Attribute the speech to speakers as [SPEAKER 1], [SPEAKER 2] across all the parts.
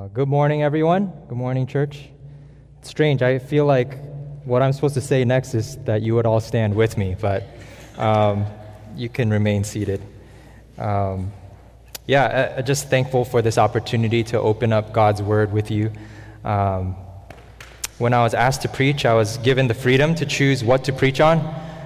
[SPEAKER 1] Good morning, everyone. Good morning, church. It's strange. I feel like what I'm supposed to say next is that you would all stand with me, but you can remain seated. I'm just thankful for this opportunity to open up God's Word with you. When I was asked to preach, I was given the freedom to choose what to preach on.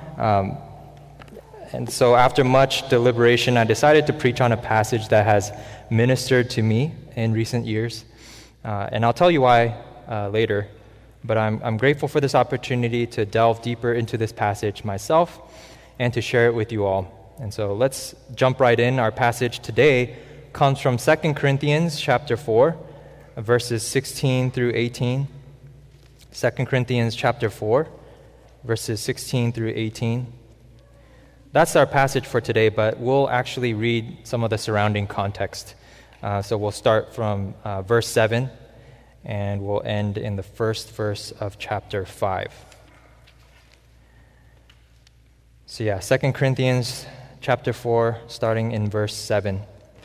[SPEAKER 1] And so after much deliberation, I decided to preach on a passage that has ministered to me in recent years. And I'll tell you why later. But I'm grateful for this opportunity to delve deeper into this passage myself and to share it with you all. And so let's jump right in. Our passage today comes from 2 Corinthians chapter 4, verses 16 through 18. 2 Corinthians chapter 4, verses 16 through 18. That's our passage for today, but we'll actually read some of the surrounding context. So we'll start from verse 7, and we'll end in the first verse of chapter 5. So 2 Corinthians chapter 4, starting in verse 7.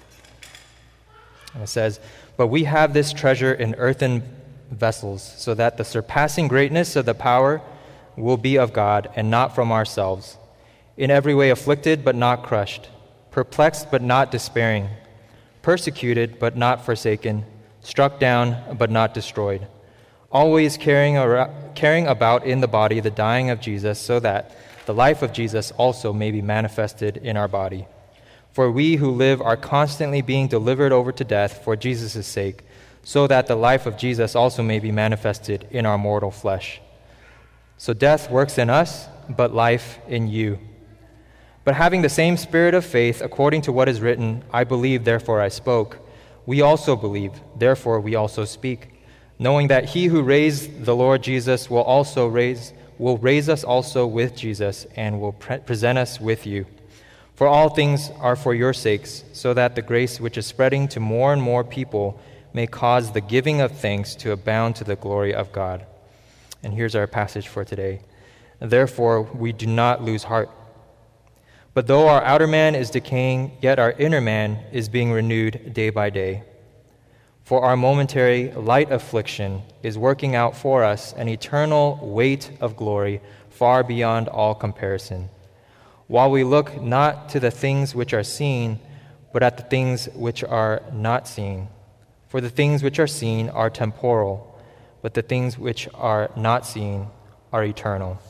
[SPEAKER 1] And it says, "But we have this treasure in earthen vessels, so that the surpassing greatness of the power will be of God and not from ourselves. In every way afflicted but not crushed, perplexed but not despairing, persecuted but not forsaken, struck down but not destroyed, always carrying about in the body the dying of Jesus, so that the life of Jesus also may be manifested in our body. For we who live are constantly being delivered over to death for Jesus' sake, so that the life of Jesus also may be manifested in our mortal flesh. So death works in us, but life in you. But having the same spirit of faith, according to what is written, I believe, therefore I spoke, we also believe, therefore we also speak, knowing that he who raised the Lord Jesus will raise us also with Jesus and will present us with you. For all things are for your sakes, so that the grace which is spreading to more and more people may cause the giving of thanks to abound to the glory of God." And here's our passage for today. "Therefore we do not lose heart. But though our outer man is decaying, yet our inner man is being renewed day by day. For our momentary light affliction is working out for us an eternal weight of glory far beyond all comparison. While we look not to the things which are seen, but at the things which are not seen. For the things which are seen are temporal, but the things which are not seen are eternal.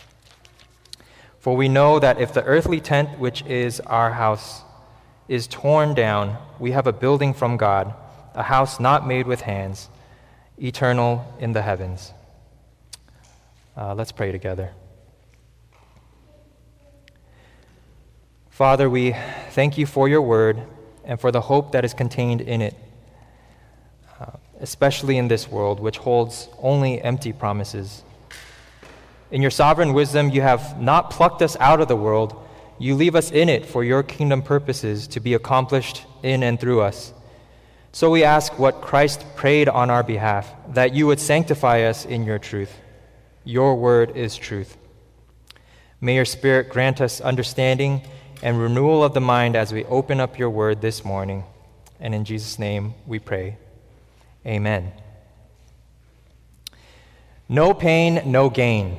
[SPEAKER 1] For we know that if the earthly tent which is our house is torn down, we have a building from God, a house not made with hands, eternal in the heavens." Let's pray together. Father, we thank you for your word and for the hope that is contained in it, especially in this world, which holds only empty promises. In your sovereign wisdom, you have not plucked us out of the world. You leave us in it for your kingdom purposes to be accomplished in and through us. So we ask what Christ prayed on our behalf, that you would sanctify us in your truth. Your word is truth. May your Spirit grant us understanding and renewal of the mind as we open up your word this morning. And in Jesus' name we pray. Amen. No pain, no gain.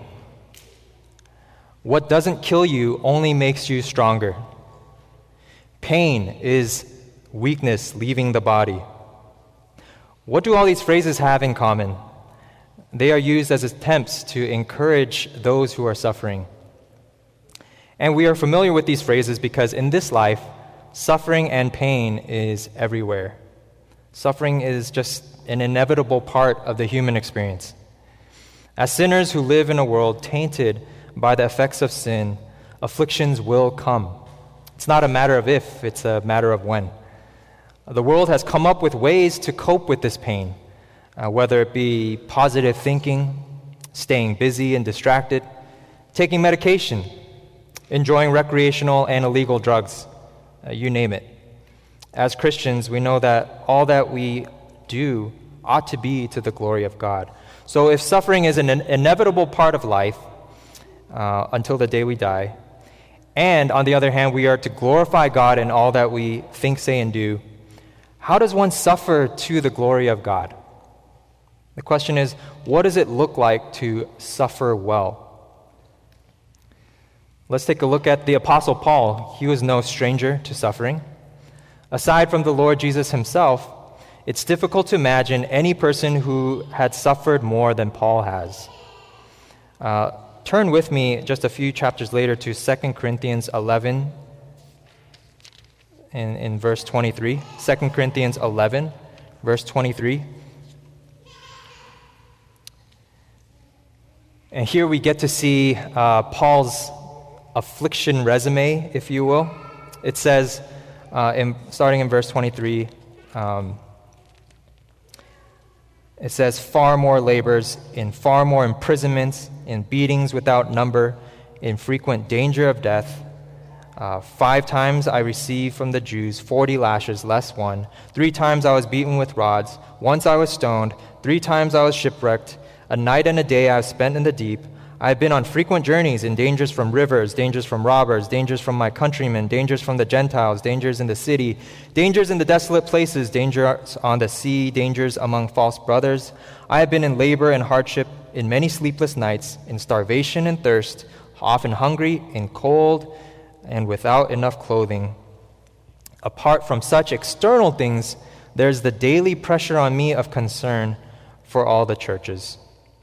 [SPEAKER 1] What doesn't kill you only makes you stronger. Pain is weakness leaving the body. What do all these phrases have in common? They are used as attempts to encourage those who are suffering. And we are familiar with these phrases because in this life, suffering and pain is everywhere. Suffering is just an inevitable part of the human experience. As sinners who live in a world tainted by the effects of sin, afflictions will come. It's not a matter of if, it's a matter of when. The world has come up with ways to cope with this pain, whether it be positive thinking, staying busy and distracted, taking medication, enjoying recreational and illegal drugs, you name it. As Christians, we know that all that we do ought to be to the glory of God. So if suffering is an inevitable part of life until the day we die, and on the other hand, we are to glorify God in all that we think, say, and do, how does one suffer to the glory of God? The question is, what does it look like to suffer well? Let's take a look at the Apostle Paul. He was no stranger to suffering. Aside from the Lord Jesus himself, it's difficult to imagine any person who had suffered more than Paul has. Turn with me just a few chapters later to 2 Corinthians 11 in verse 23. 2 Corinthians 11, verse 23. And here we get to see Paul's affliction resume, if you will. It says, starting in verse 23, it says, far more labors, in far more imprisonments, in beatings without number, in frequent danger of death. 5 times I received from the Jews 40 lashes less one. 3 times I was beaten with rods. Once I was stoned. 3 times I was shipwrecked. A night and a day I have spent in the deep. I have been on frequent journeys in dangers from rivers, dangers from robbers, dangers from my countrymen, dangers from the Gentiles, dangers in the city, dangers in the desolate places, dangers on the sea, dangers among false brothers. I have been in labor and hardship, in many sleepless nights, in starvation and thirst, often hungry, in cold, and without enough clothing. Apart from such external things, there's the daily pressure on me of concern for all the churches.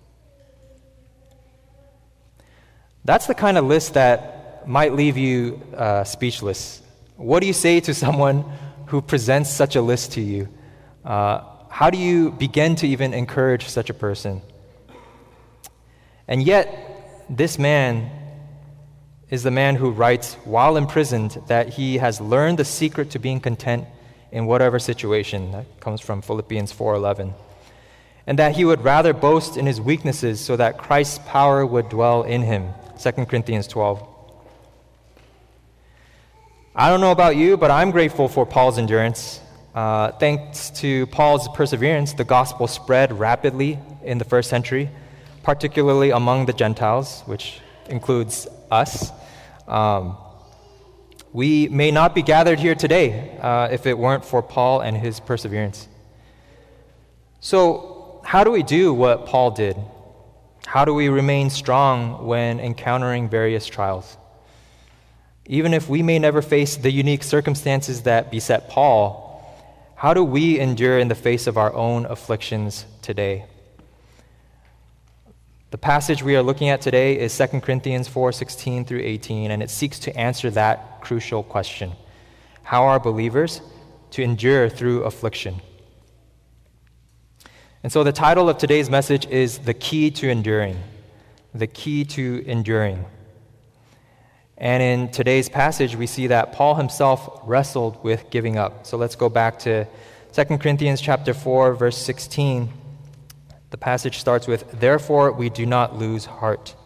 [SPEAKER 1] That's the kind of list that might leave you speechless. What do you say to someone who presents such a list to you? How do you begin to even encourage such a person? And yet, this man is the man who writes while imprisoned that he has learned the secret to being content in whatever situation. That comes from Philippians 4:11. And that he would rather boast in his weaknesses so that Christ's power would dwell in him. 2 Corinthians 12. I don't know about you, but I'm grateful for Paul's endurance. Thanks to Paul's perseverance, the gospel spread rapidly in the first century, particularly among the Gentiles, which includes us. We may not be gathered here today if it weren't for Paul and his perseverance. So, how do we do what Paul did? How do we remain strong when encountering various trials? Even if we may never face the unique circumstances that beset Paul, how do we endure in the face of our own afflictions today? The passage we are looking at today is 2 Corinthians 4:16 through 18, and it seeks to answer that crucial question. How are believers to endure through affliction? And so the title of today's message is The Key to Enduring. The Key to Enduring. And in today's passage, we see that Paul himself wrestled with giving up. So let's go back to 2 Corinthians chapter 4, verse 16. The passage starts with, "Therefore we do not lose heart."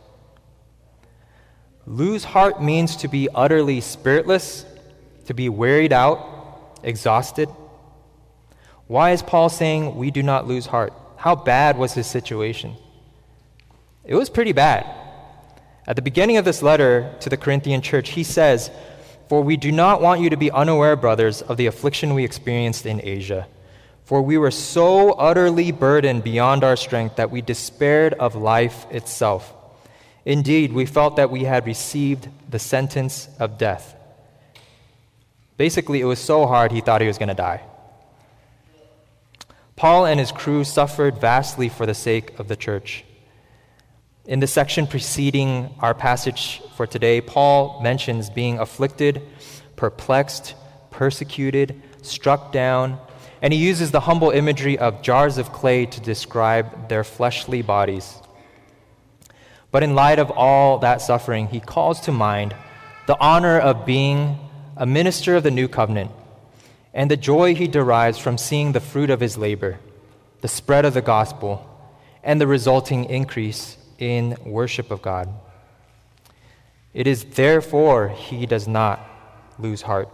[SPEAKER 1] Lose heart means to be utterly spiritless, to be wearied out, exhausted. Why is Paul saying we do not lose heart? How bad was his situation? It was pretty bad. At the beginning of this letter to the Corinthian church, he says, "For we do not want you to be unaware, brothers, of the affliction we experienced in Asia. For we were so utterly burdened beyond our strength that we despaired of life itself. Indeed, we felt that we had received the sentence of death." Basically, it was so hard he thought he was going to die. Paul and his crew suffered vastly for the sake of the church. In the section preceding our passage for today, Paul mentions being afflicted, perplexed, persecuted, struck down, and he uses the humble imagery of jars of clay to describe their fleshly bodies. But in light of all that suffering, he calls to mind the honor of being a minister of the new covenant, and the joy he derives from seeing the fruit of his labor, the spread of the gospel, and the resulting increase in worship of God. It is therefore he does not lose heart.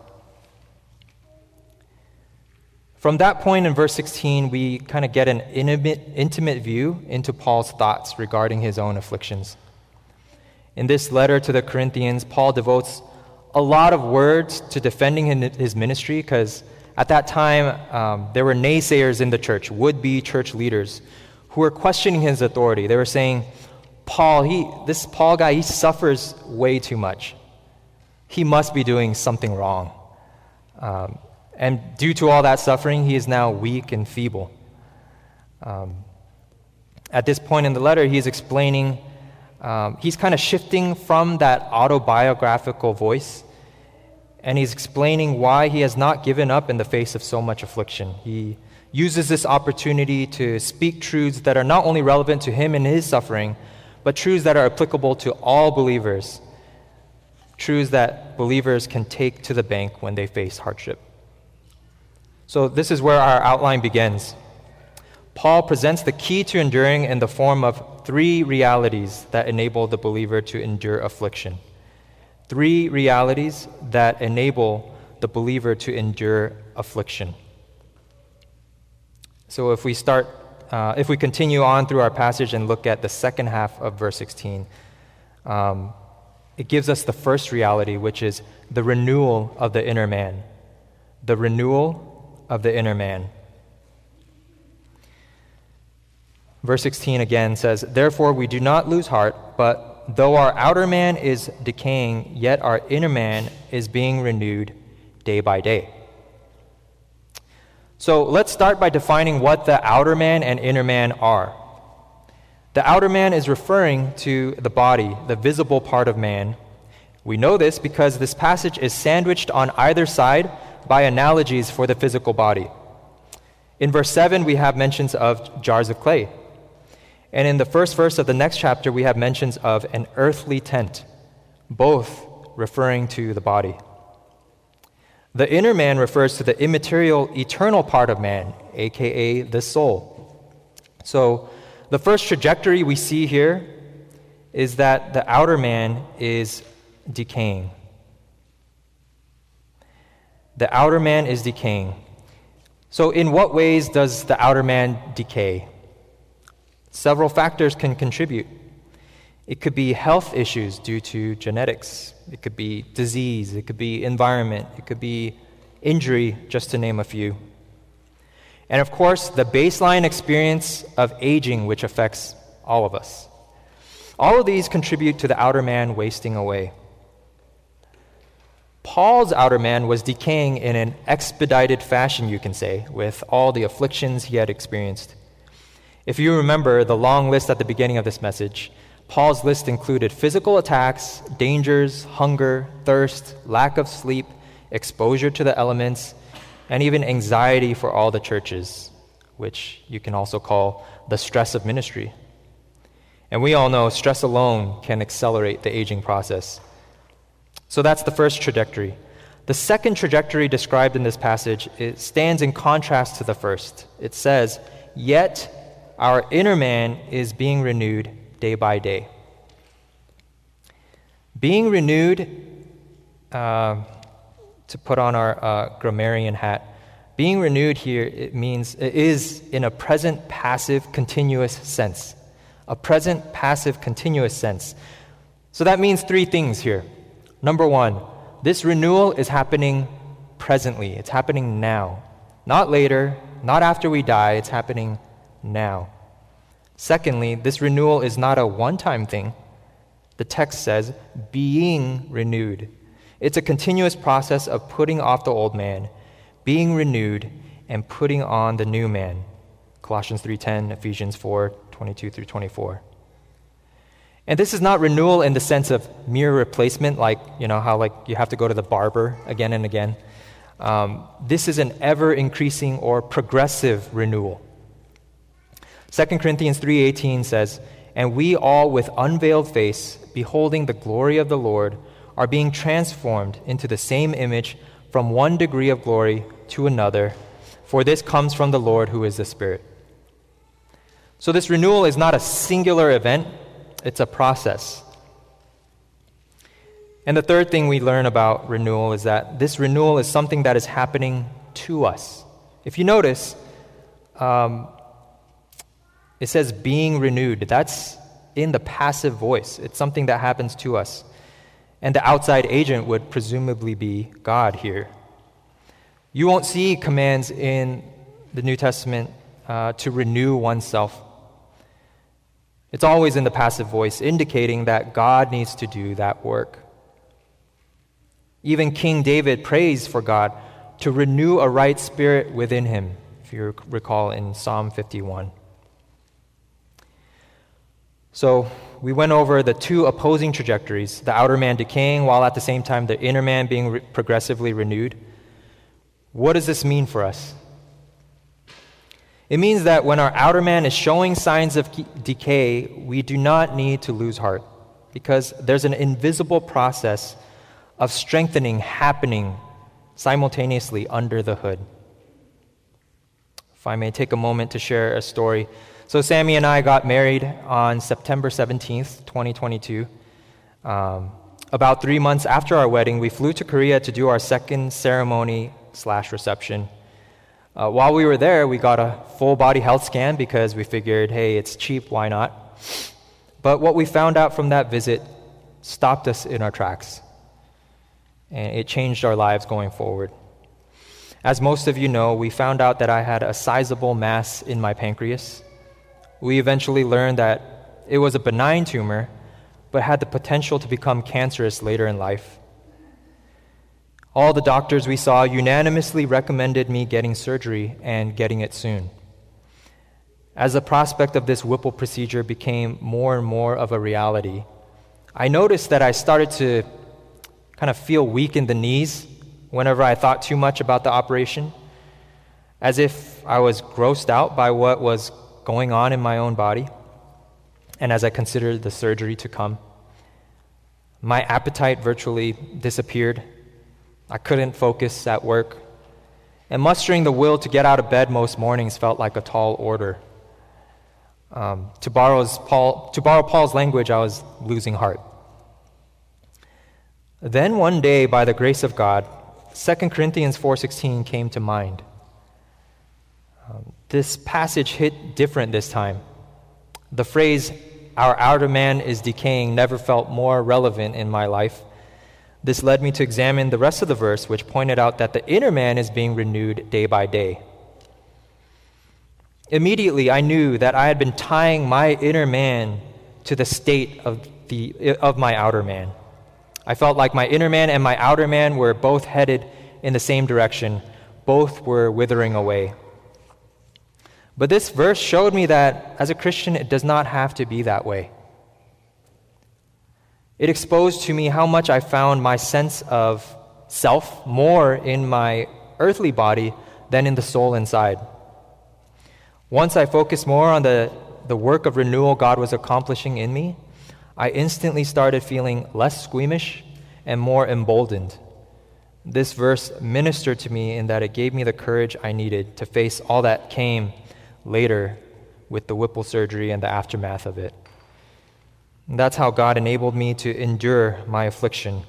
[SPEAKER 1] From that point in verse 16, we kind of get an intimate view into Paul's thoughts regarding his own afflictions. In this letter to the Corinthians, Paul devotes a lot of words to defending his ministry because, At that time, there were naysayers in the church, would-be church leaders, who were questioning his authority. They were saying, this Paul guy, he suffers way too much. He must be doing something wrong. And due to all that suffering, he is now weak and feeble. At this point in the letter, he's explaining, he's kind of shifting from that autobiographical voice, and he's explaining why he has not given up in the face of so much affliction. He uses this opportunity to speak truths that are not only relevant to him and his suffering, but truths that are applicable to all believers, truths that believers can take to the bank when they face hardship. So this is where our outline begins. Paul presents the key to enduring in the form of 3 realities that enable the believer to endure affliction. 3 realities that enable the believer to endure affliction. So if we continue on through our passage and look at the second half of verse 16, it gives us the first reality, which is the renewal of the inner man. The renewal of the inner man. Verse 16 again says, "Therefore we do not lose heart, but though our outer man is decaying, yet our inner man is being renewed day by day." So let's start by defining what the outer man and inner man are. The outer man is referring to the body, the visible part of man. We know this because this passage is sandwiched on either side by analogies for the physical body. In verse 7, we have mentions of jars of clay. And in the first verse of the next chapter, we have mentions of an earthly tent, both referring to the body. The inner man refers to the immaterial, eternal part of man, aka the soul. So the first trajectory we see here is that the outer man is decaying. The outer man is decaying. So in what ways does the outer man decay? Several factors can contribute. It could be health issues due to genetics. It could be disease. It could be environment. It could be injury, just to name a few. And of course, the baseline experience of aging, which affects all of us. All of these contribute to the outer man wasting away. Paul's outer man was decaying in an expedited fashion, you can say, with all the afflictions he had experienced. If you remember the long list at the beginning of this message, Paul's list included physical attacks, dangers, hunger, thirst, lack of sleep, exposure to the elements, and even anxiety for all the churches, which you can also call the stress of ministry. And we all know stress alone can accelerate the aging process. So that's the first trajectory. The second trajectory described in this passage, it stands in contrast to the first. It says, "Yet our inner man is being renewed day by day." Being renewed, to put on our grammarian hat, being renewed here, it is in a present passive continuous sense. A present passive continuous sense. So that means 3 things here. Number 1, this renewal is happening presently. It's happening now. Not later, not after we die, it's happening now. Secondly, this renewal is not a one-time thing. The text says, being renewed. It's a continuous process of putting off the old man, being renewed, and putting on the new man. Colossians 3:10, Ephesians 4:22 through 24. And this is not renewal in the sense of mere replacement, like, how you have to go to the barber again and again. This is an ever-increasing or progressive renewal. 2 Corinthians 3:18 says, "And we all with unveiled face, beholding the glory of the Lord, are being transformed into the same image from one degree of glory to another, for this comes from the Lord who is the Spirit." So this renewal is not a singular event, it's a process. And the third thing we learn about renewal is that this renewal is something that is happening to us. If you notice, it says being renewed. That's in the passive voice. It's something that happens to us. And the outside agent would presumably be God here. You won't see commands in the New Testament to renew oneself. It's always in the passive voice, indicating that God needs to do that work. Even King David prays for God to renew a right spirit within him, if you recall in Psalm 51. So we went over the two opposing trajectories, the outer man decaying while at the same time the inner man being progressively renewed. What does this mean for us? It means that when our outer man is showing signs of decay, we do not need to lose heart, because there's an invisible process of strengthening happening simultaneously under the hood. If I may take a moment to share a story. So Sammy and I got married on September 17th, 2022. About 3 months after our wedding, we flew to Korea to do our second ceremony/reception. While we were there, we got a full-body health scan because we figured, hey, it's cheap, why not? But what we found out from that visit stopped us in our tracks, and it changed our lives going forward. As most of you know, we found out that I had a sizable mass in my pancreas. We eventually learned that it was a benign tumor, but had the potential to become cancerous later in life. All the doctors we saw unanimously recommended me getting surgery and getting it soon. As the prospect of this Whipple procedure became more and more of a reality, I noticed that I started to kind of feel weak in the knees whenever I thought too much about the operation, as if I was grossed out by what was going on in my own body, and as I considered the surgery to come. My appetite virtually disappeared. I couldn't focus at work, and mustering the will to get out of bed most mornings felt like a tall order. To borrow Paul's language, I was losing heart. Then one day, by the grace of God, 2 Corinthians 4:16 came to mind. This passage hit different this time. The phrase, "our outer man is decaying," never felt more relevant in my life. This led me to examine the rest of the verse, which pointed out that the inner man is being renewed day by day. Immediately, I knew that I had been tying my inner man to the state of my outer man. I felt like my inner man and my outer man were both headed in the same direction. Both were withering away. But this verse showed me that as a Christian, it does not have to be that way. It exposed to me how much I found my sense of self more in my earthly body than in the soul inside. Once I focused more on the work of renewal God was accomplishing in me, I instantly started feeling less squeamish and more emboldened. This verse ministered to me in that it gave me the courage I needed to face all that came later with the Whipple surgery and the aftermath of it. And that's how God enabled me to endure my affliction.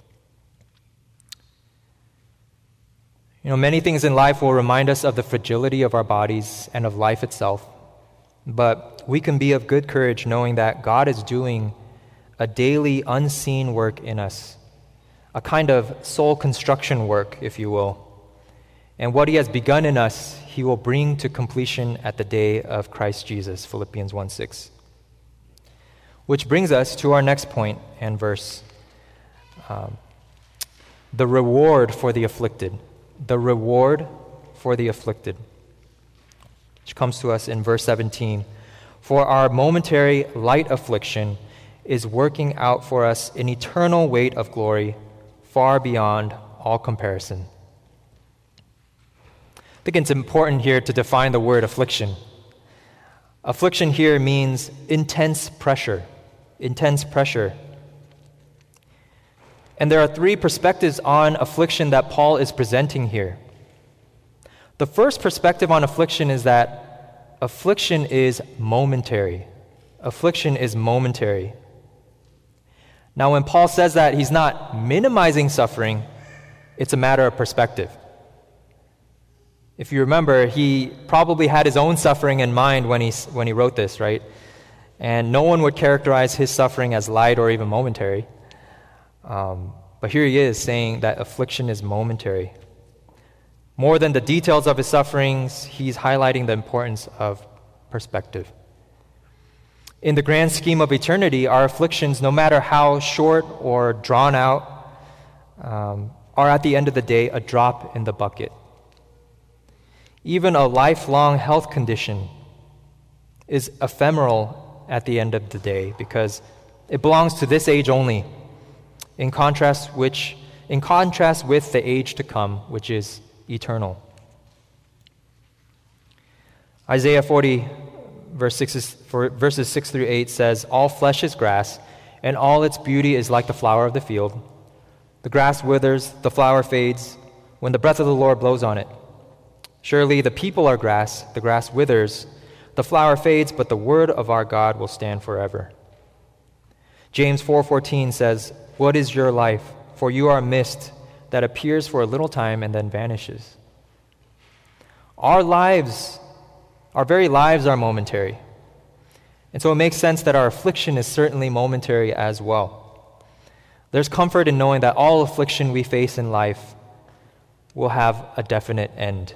[SPEAKER 1] Many things in life will remind us of the fragility of our bodies and of life itself. But we can be of good courage knowing that God is doing a daily unseen work in us, a kind of soul construction work, if you will. And what He has begun in us, He will bring to completion at the day of Christ Jesus, Philippians 1:6. Which brings us to our next point and verse. The reward for the afflicted. The reward for the afflicted. Which comes to us in verse 17. For our momentary light affliction is working out for us an eternal weight of glory far beyond all comparison. I think it's important here to define the word affliction. Affliction here means intense pressure. Intense pressure. And there are three perspectives on affliction that Paul is presenting here. The first perspective on affliction is that affliction is momentary. Affliction is momentary. Now, when Paul says that, he's not minimizing suffering, it's a matter of perspective. If you remember, he probably had his own suffering in mind when he wrote this, right? And no one would characterize his suffering as light or even momentary. But here he is saying that affliction is momentary. More than the details of his sufferings, he's highlighting the importance of perspective. In the grand scheme of eternity, our afflictions, no matter how short or drawn out, are at the end of the day a drop in the bucket. Even a lifelong health condition is ephemeral at the end of the day because it belongs to this age only, in contrast with the age to come, which is eternal. Isaiah 40, verses 6 through 8 says, "All flesh is grass, and all its beauty is like the flower of the field. The grass withers, the flower fades, when the breath of the Lord blows on it. Surely the people are grass, the grass withers, the flower fades, but the word of our God will stand forever." James 4:14 says, "What is your life? For you are a mist that appears for a little time and then vanishes." Our very lives are momentary. And so it makes sense that our affliction is certainly momentary as well. There's comfort in knowing that all affliction we face in life will have a definite end.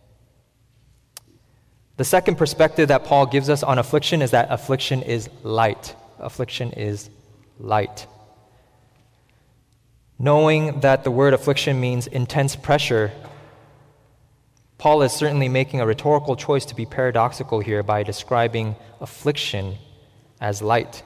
[SPEAKER 1] The second perspective that Paul gives us on affliction is that affliction is light. Affliction is light. Knowing that the word affliction means intense pressure, Paul is certainly making a rhetorical choice to be paradoxical here by describing affliction as light.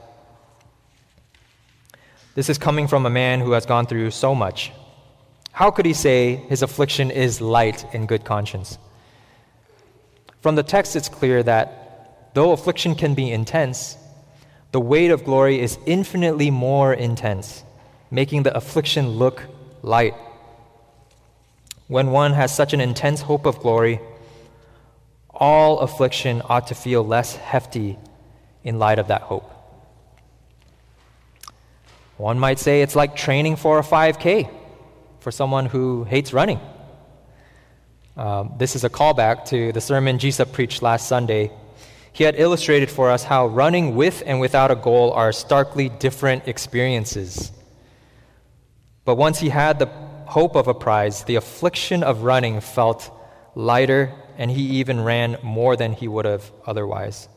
[SPEAKER 1] This is coming from a man who has gone through so much. How could he say his affliction is light in good conscience? From the text, it's clear that though affliction can be intense, the weight of glory is infinitely more intense, making the affliction look light. When one has such an intense hope of glory, all affliction ought to feel less hefty in light of that hope. One might say it's like training for a 5K for someone who hates running. This is a callback to the sermon Jisa preached last Sunday. He had illustrated for us how running with and without a goal are starkly different experiences. But once he had the hope of a prize, the affliction of running felt lighter, and he even ran more than he would have otherwise.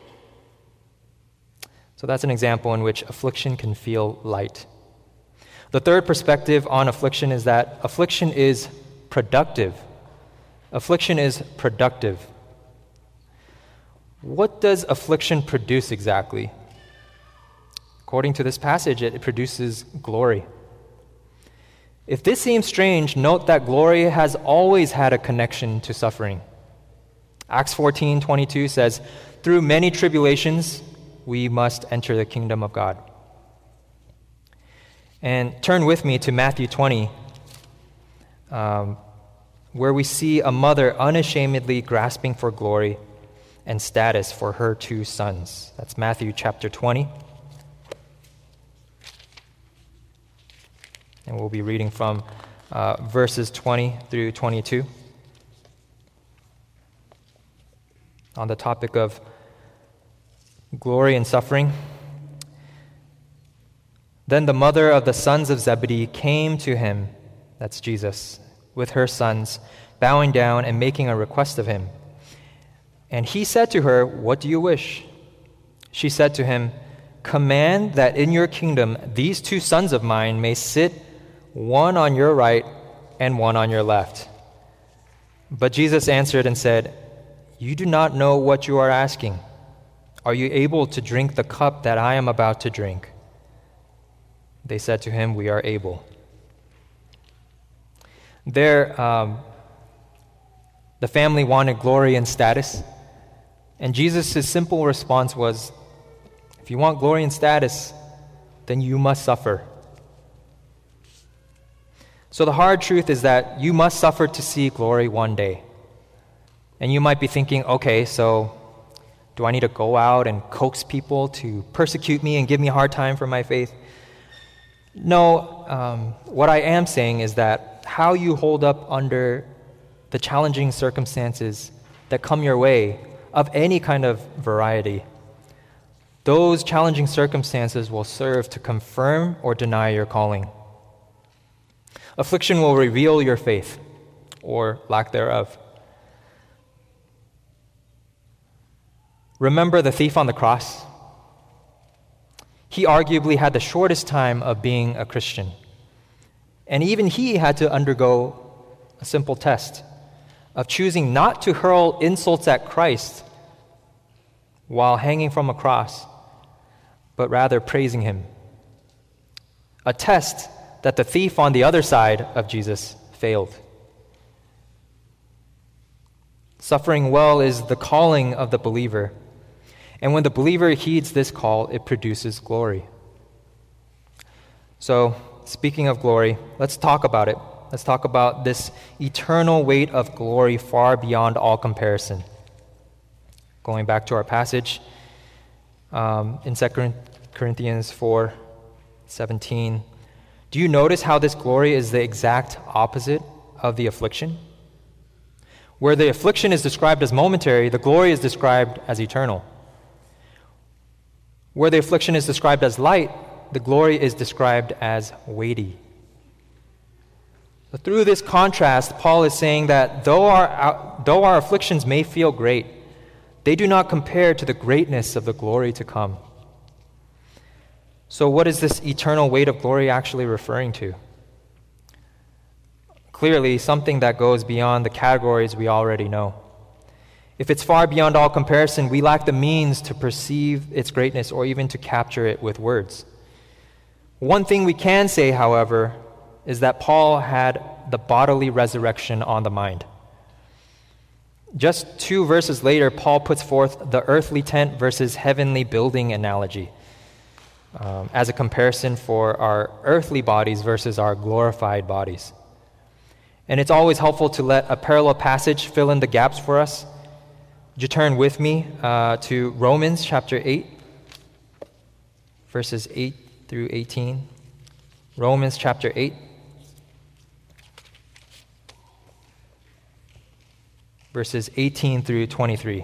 [SPEAKER 1] So that's an example in which affliction can feel light. The third perspective on affliction is that affliction is productive. Affliction is productive. What does affliction produce exactly? According to this passage, it produces glory. If this seems strange, note that glory has always had a connection to suffering. Acts 14:22 says, "Through many tribulations, we must enter the kingdom of God." And turn with me to Matthew 20, where we see a mother unashamedly grasping for glory and status for her two sons. That's Matthew chapter 20. And we'll be reading from verses 20 through 22 on the topic of glory and suffering. Then the mother of the sons of Zebedee came to him, that's Jesus, with her sons, bowing down and making a request of him. And he said to her, "What do you wish?" She said to him, "Command that in your kingdom these two sons of mine may sit, one on your right and one on your left." But Jesus answered and said, "You do not know what you are asking. Are you able to drink the cup that I am about to drink?" They said to him, "We are able." The family wanted glory and status, and Jesus' simple response was, if you want glory and status, then you must suffer. So the hard truth is that you must suffer to see glory one day. And you might be thinking, okay, so do I need to go out and coax people to persecute me and give me a hard time for my faith? No, what I am saying is that how you hold up under the challenging circumstances that come your way of any kind of variety, those challenging circumstances will serve to confirm or deny your calling. Affliction will reveal your faith, or lack thereof. Remember the thief on the cross? He arguably had the shortest time of being a Christian. And even he had to undergo a simple test of choosing not to hurl insults at Christ while hanging from a cross, but rather praising him. A test that the thief on the other side of Jesus failed. Suffering well is the calling of the believer. And when the believer heeds this call, it produces glory. So, speaking of glory, let's talk about it. Let's talk about this eternal weight of glory far beyond all comparison. Going back to our passage in 2 Corinthians 4:17. Do you notice how this glory is the exact opposite of the affliction? Where the affliction is described as momentary, the glory is described as eternal. Where the affliction is described as light, the glory is described as weighty. But through this contrast, Paul is saying that though our afflictions may feel great, they do not compare to the greatness of the glory to come. So what is this eternal weight of glory actually referring to? Clearly, something that goes beyond the categories we already know. If it's far beyond all comparison, we lack the means to perceive its greatness or even to capture it with words. One thing we can say, however, is that Paul had the bodily resurrection on the mind. Just 2 verses later, Paul puts forth the earthly tent versus heavenly building analogy as a comparison for our earthly bodies versus our glorified bodies. And it's always helpful to let a parallel passage fill in the gaps for us. Would you turn with me to Romans chapter 8, verses 8 through 18. Romans chapter 8. Verses 18 through 23.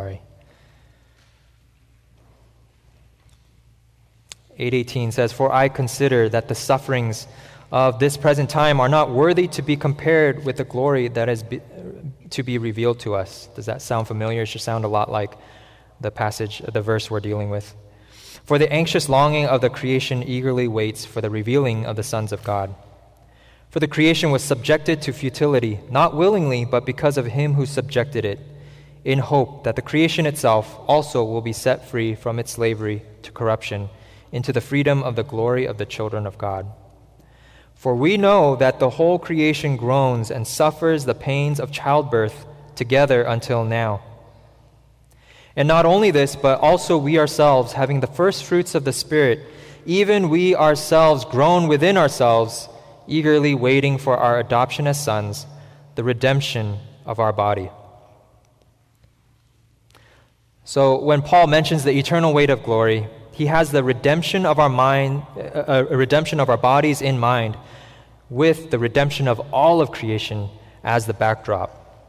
[SPEAKER 1] 8:18 says, "For I consider that the sufferings of this present time are not worthy to be compared with the glory that is to be revealed to us." Does that sound familiar? It should sound a lot like the passage, the verse we're dealing with. "For the anxious longing of the creation eagerly waits for the revealing of the sons of God. For the creation was subjected to futility, not willingly, but because of him who subjected it, in hope that the creation itself also will be set free from its slavery to corruption into the freedom of the glory of the children of God. For we know that the whole creation groans and suffers the pains of childbirth together until now. And not only this, but also we ourselves, having the first fruits of the Spirit, even we ourselves groan within ourselves, eagerly waiting for our adoption as sons, the redemption of our body." So when Paul mentions the eternal weight of glory, he has the redemption of our redemption of our bodies in mind, with the redemption of all of creation as the backdrop.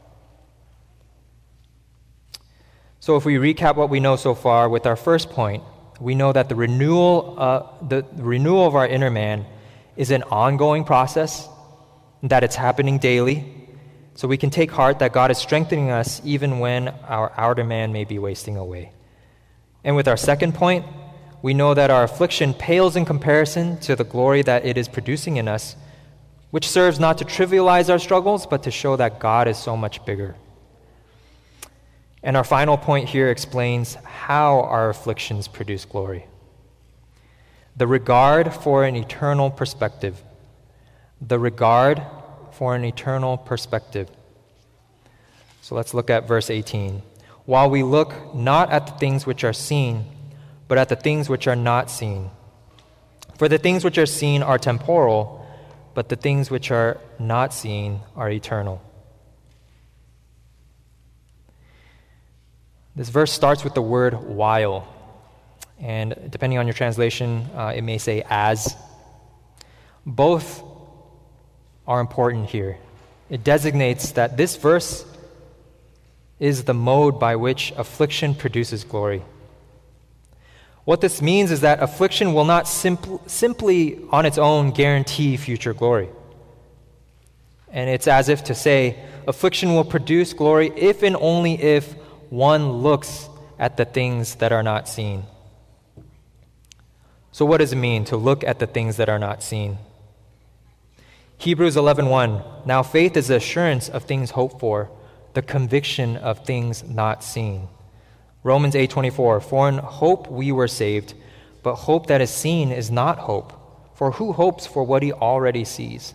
[SPEAKER 1] So if we recap what we know so far with our first point, we know that the renewal of our inner man is an ongoing process, that it's happening daily, so we can take heart that God is strengthening us even when our outer man may be wasting away. And with our second point, we know that our affliction pales in comparison to the glory that it is producing in us, which serves not to trivialize our struggles, but to show that God is so much bigger. And our final point here explains how our afflictions produce glory. The regard for an eternal perspective. The regard for an eternal perspective. So let's look at verse 18. "While we look not at the things which are seen, but at the things which are not seen. For the things which are seen are temporal, but the things which are not seen are eternal." This verse starts with the word "while." And depending on your translation, it may say "as." Both are important here. It designates that this verse is the mode by which affliction produces glory. What this means is that affliction will not simply on its own guarantee future glory. And it's as if to say, affliction will produce glory if and only if one looks at the things that are not seen. So what does it mean to look at the things that are not seen? Hebrews 11:1, now faith is the assurance of things hoped for, the conviction of things not seen. Romans 8:24, for in hope we were saved, but hope that is seen is not hope, for who hopes for what he already sees?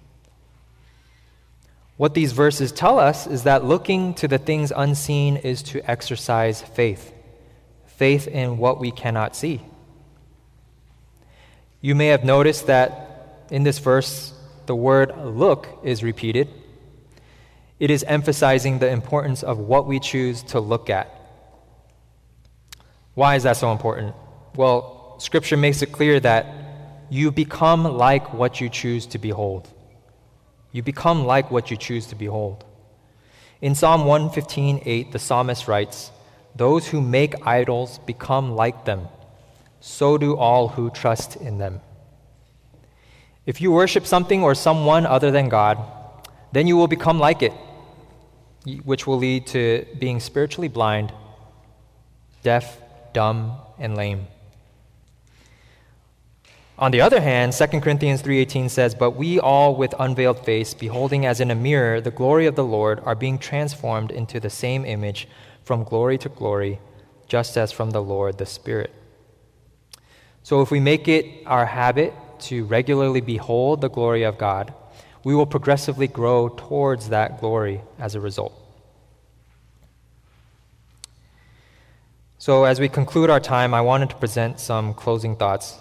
[SPEAKER 1] What these verses tell us is that looking to the things unseen is to exercise faith, faith in what we cannot see. You may have noticed that in this verse, the word look is repeated. It is emphasizing the importance of what we choose to look at. Why is that so important? Well, Scripture makes it clear that you become like what you choose to behold. You become like what you choose to behold. In Psalm 115:8, the psalmist writes, those who make idols become like them. So do all who trust in them. If you worship something or someone other than God, then you will become like it, which will lead to being spiritually blind, deaf, dumb, and lame. On the other hand, 2 Corinthians 3:18 says, but we all with unveiled face, beholding as in a mirror the glory of the Lord, are being transformed into the same image from glory to glory, just as from the Lord the Spirit. So if we make it our habit to regularly behold the glory of God, we will progressively grow towards that glory as a result. So as we conclude our time, I wanted to present some closing thoughts.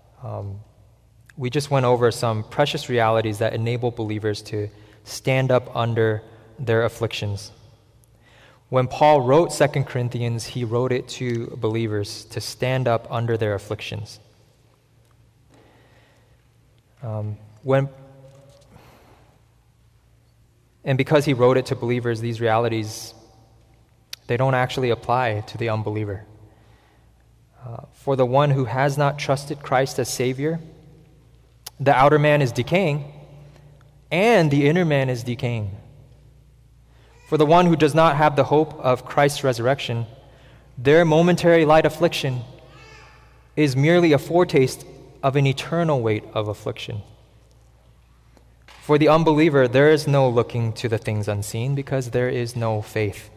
[SPEAKER 1] We just went over some precious realities that enable believers to stand up under their afflictions. When Paul wrote 2 Corinthians, he wrote it to believers to stand up under their afflictions. And because he wrote it to believers, these realities, they don't actually apply to the unbeliever. For the one who has not trusted Christ as Savior, the outer man is decaying, and the inner man is decaying. For the one who does not have the hope of Christ's resurrection, their momentary light affliction is merely a foretaste of an eternal weight of affliction. For the unbeliever, there is no looking to the things unseen because there is no faith.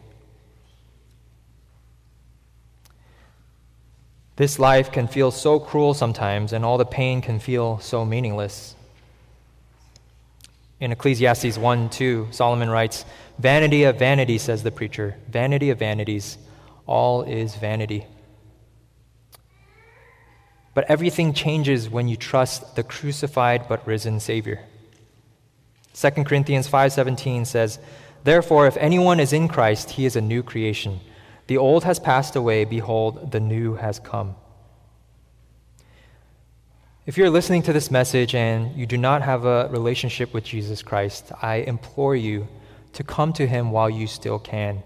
[SPEAKER 1] This life can feel so cruel sometimes, and all the pain can feel so meaningless. In Ecclesiastes 1:2, Solomon writes, vanity of vanity, says the preacher, vanity of vanities, all is vanity. But everything changes when you trust the crucified but risen Savior. 2 Corinthians 5:17 says, therefore, if anyone is in Christ, he is a new creation. The old has passed away, behold, the new has come. If you're listening to this message and you do not have a relationship with Jesus Christ, I implore you to come to him while you still can.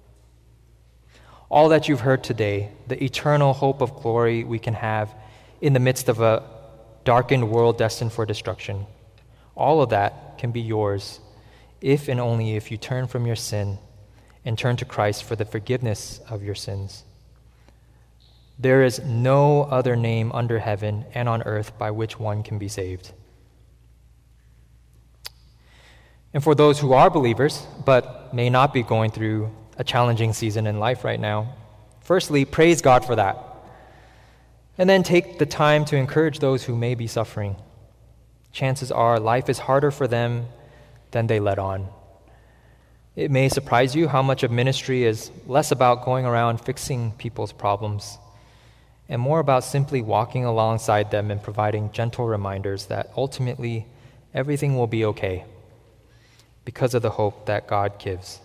[SPEAKER 1] All that you've heard today, the eternal hope of glory we can have in the midst of a darkened world destined for destruction, all of that can be yours if and only if you turn from your sin and turn to Christ for the forgiveness of your sins. There is no other name under heaven and on earth by which one can be saved. And for those who are believers, but may not be going through a challenging season in life right now, firstly, praise God for that. And then take the time to encourage those who may be suffering. Chances are life is harder for them than they let on. It may surprise you how much of ministry is less about going around fixing people's problems and more about simply walking alongside them and providing gentle reminders that ultimately everything will be okay because of the hope that God gives.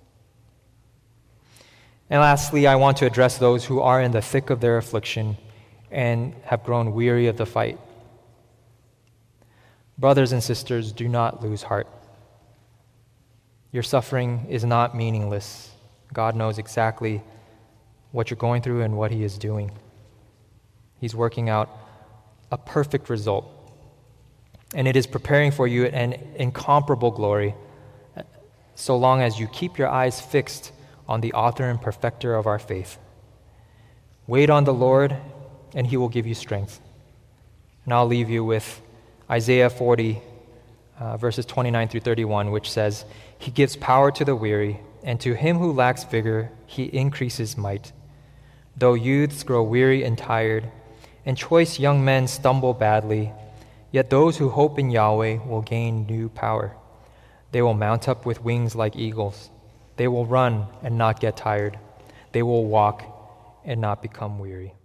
[SPEAKER 1] And lastly, I want to address those who are in the thick of their affliction and have grown weary of the fight. Brothers and sisters, do not lose heart. Your suffering is not meaningless. God knows exactly what you're going through and what he is doing. He's working out a perfect result. and it is preparing for you an incomparable glory, so long as you keep your eyes fixed on the author and perfecter of our faith. Wait on the Lord, and he will give you strength. And I'll leave you with Isaiah 40, verses 29 through 31, which says, "He gives power to the weary, and to him who lacks vigor, he increases might. Though youths grow weary and tired, and choice young men stumble badly, yet those who hope in Yahweh will gain new power. They will mount up with wings like eagles. They will run and not get tired. They will walk and not become weary."